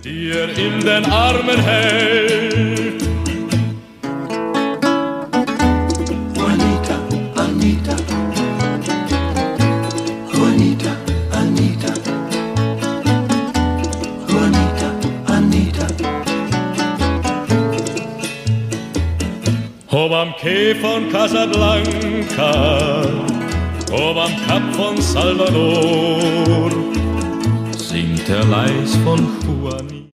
die in den Armen hält. Juanita, Anita, Juanita, Anita, Juanita, Anita. Ob am Quai von Casablanca, ob am Kap von Salvador, singt er leis von Juanita.